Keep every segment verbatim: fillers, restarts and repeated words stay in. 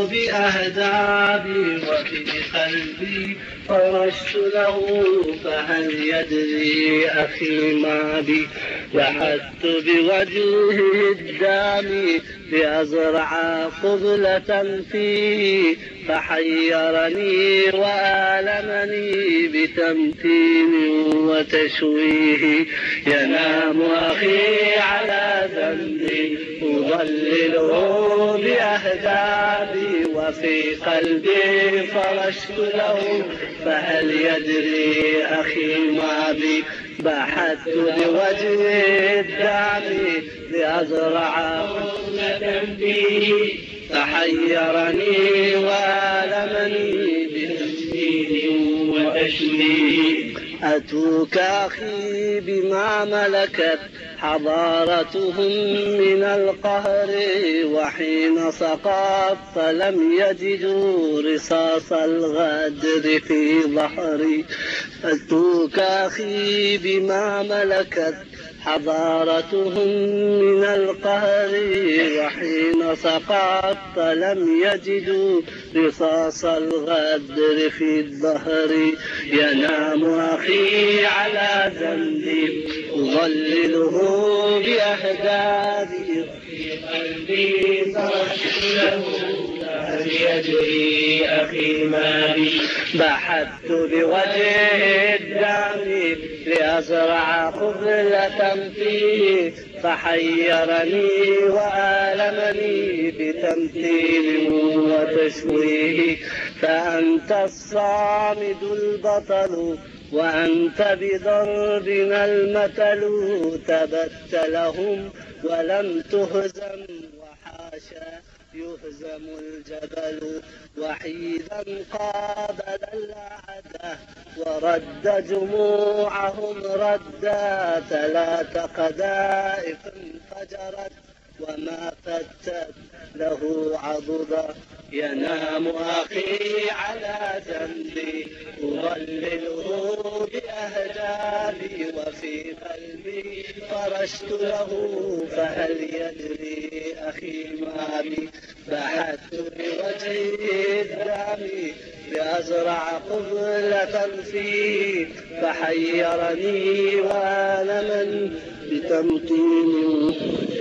بأهدابي وفي قلبي فرشت له فهل يدري أخي ما بي. بحثت بوجهه الدامي لأزرع قبلة فيه فحيرني وآلمني بتمثيل وتشويه. ينام أخي على ذنبي أضلله بأهدابي وفي قلبي فرشت له فهل يدري أخي ما بي. بحثت بوجه الدامي لأزرع قبلة فيه فحيرني وآلمني بتمثيل وتشويه. أتوك أخي بما ملكت حضارتهم من القهر وحين سقط لم يجدوا رصاص الغدر في ظهري. أتوك أخي بما ملكت حضارتهم من القهر وحين سقطت لم يجدوا رصاص الغدر في الظهر. ينام أخي على ذنبي أظلله بأهدابي في قلبي فرشت له فهل يدري أخي ما بي. بحثت بوجه الدامي لأزرع قبلة فيه فحيرني وآلمني بتمثيل وتشويه. فأنت الصامد البطل وأنت بضربنا المثل تبت لهم ولم تهزم وحاشا يهزم الجبل. وحيدا قابل الأعداء ورد جموعهم ردا ثلاث قذائف انفجرت وما فتت له عضدا. ينام أخي على ذنبي أظلله بأهدابي وفي قلبي فرشت له فهل يدري أخي ما بي. بحثت بوجهه الدامي لأزرع قبلة فيه فحيرني وآلما بتمكين.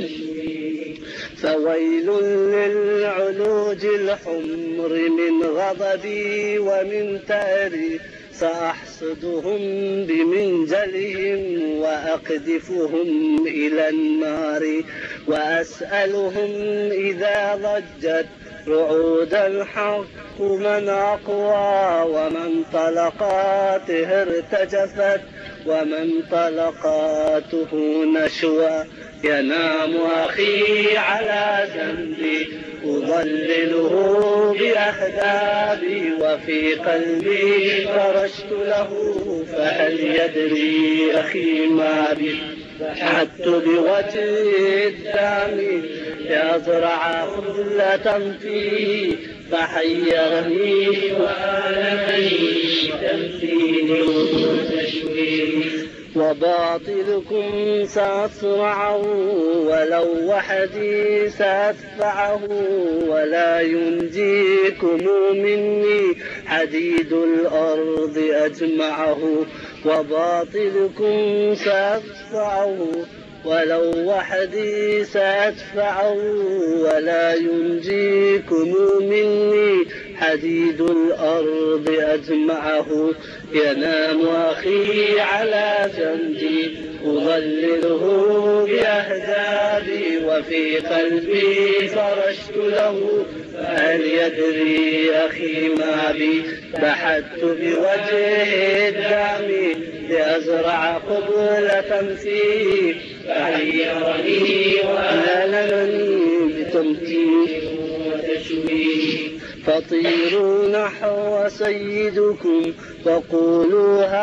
فويل للعلوج الحمر من غضبي ومن تاري سأحصدهم بمنجلهم وأقذفهم إلى النار. وأسألهم إذا ضجت رعود الحق من أقوى ومن طلقاته ارتجفت ومن طلقاته نشوى. ينام أخي على ذنبي أظلله بأهدابي وفي قلبي فرشت له فهل يدري أخي ما بي. بحثت بوجه الدامي لأزرع خذلة فيه فحيرني وآلمني تمثيل وتشويه. وباطلكم سأصرعه ولو وحدي سأدفعه ولا ينجيكم مني حديد الأرض أجمعه. وباطلكم سأدفعه ولو وحدي سأدفعه ولا ينجيكم مني حديد الأرض أجمعه. ينام أخي على جنبي أظلله بأهدابي وفي قلبي فرشت له فهل يدري أخي ما بي. بحثت بوجه الدامي لأزرع قبلة فيه فحيرني وآلمني بتمثيل وتشويه. فطيروا نحو سيدكم وقولوا هب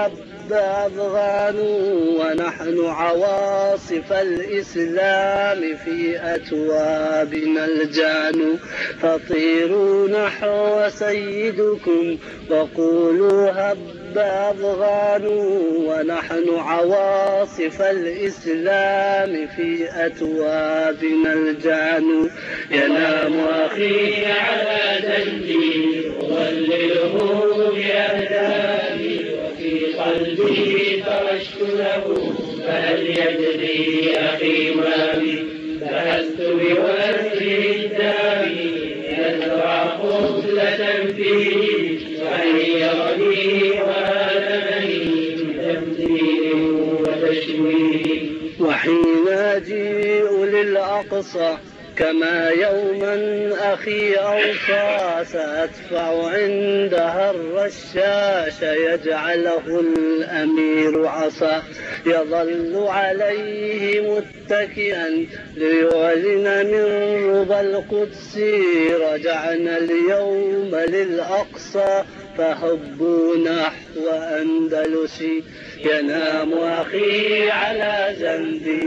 أفغان ونحن عواصف الإسلام في أتوابنا الجان. فطيروا نحو سيدكم وقولوا هب أفغان ونحن عواصف الإسلام في أتوابنا الجان. ينام أخي على جنبي أظلله بأهدافي وفي قلبي فرشت له فهل يدري أخي ما بي. بحثت بوجه الدامي يزرع خصلة فيه وحيرني وآلمني بتمثيل وتشويه. وحين أجيء للأقصى كما يوما أخي أوصى سأدفع عندها الرشاش يجعله الأمير عصا. يظل عليه متكئا ليعلن من رضا القدس رجعنا اليوم للأقصى فهبوا نحو أندلسي. ينام أخي على جنبي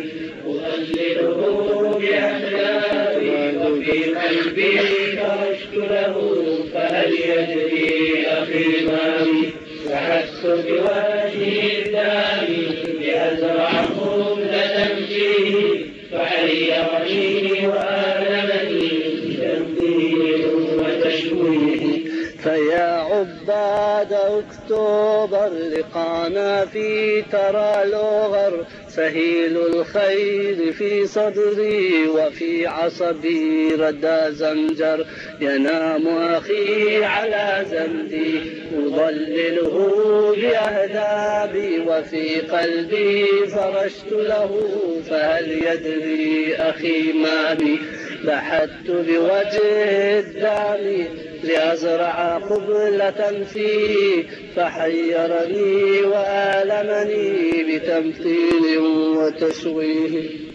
أظلله بأحلامي وفي قلبي فرشت له فهل يدري أخي ما بي. بحثت بوجه الدامي لأزرع خبلة فيه فحيرني وآلمني بتمثيل وتشويه. فيا عباد أكتوبر لقانا في ترى لغر سهيل الخير في صدري وفي عصبي ردى زنجر. ينام أخي على زندي أضلله بأهدابي وفي قلبي فرشت له فهل يدري أخي ما بي. بحثت بوجه الدامي لأزرع قبلة فيه فحيرني وآلمني بتمثيل وتشويه.